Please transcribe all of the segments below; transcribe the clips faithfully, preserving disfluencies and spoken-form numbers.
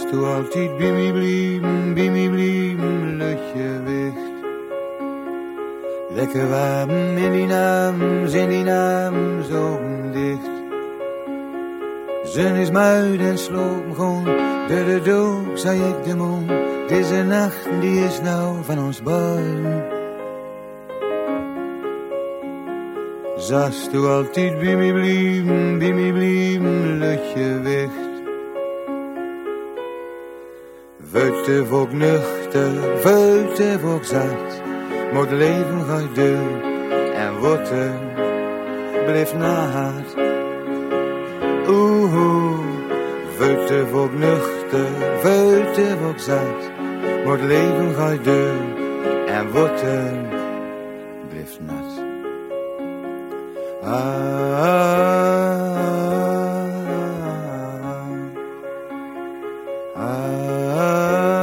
Zast du altijd bij mij blijven, bij mij blijven, luchtgewicht. Lekker warm in die naam, zijn die naam zo dicht. Zon is muid en sloop me gewoon, door de dood zei ik de mond. Deze nacht die is nou van ons beiden. Zast du altijd bij mij blijven, bij mij blijven, luchtgewicht. Vuilte volk nuchter, vuilte volk zat. Maar het leven gaat deur en wordt er, blijft naad. Oeh, oeh, vuilte volk nuchter, vuilte volk zat. Maar het leven gaat deur en wordt er, blijft nat. Ah, ah, ah, ah.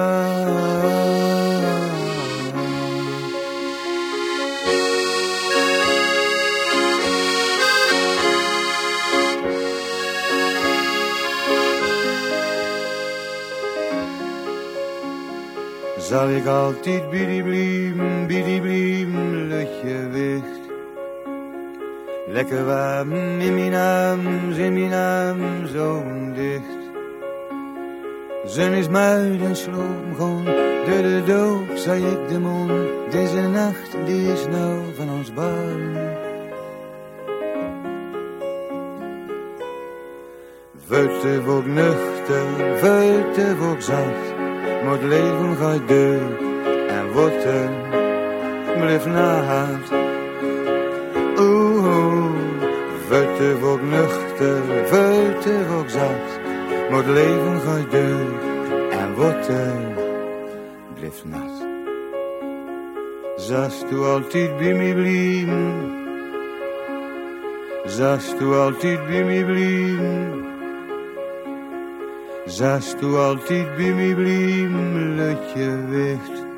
Zal ik altijd bij die blijven, bij die blijven, luchtgewicht. Lekker warm in mijn arm, in mijn arm zo dicht. Zon is muid en sloop me gewoon, door de dood zei ik de mond. Deze nacht die is nou van ons beiden. Vuilte volk nuchter, vuilte volk zat. Maar het leven gaat deur en wordt er, blijft naad. Oeh, oeh, vuilte volk nuchter, vuilte volk zat. Maar het leven gaat deur en wordt er, blijft nat. Zast du altijd bij mij blijven, zast du altijd bij mij blijven. Zast du altijd bij mij blijven, luchtgewicht.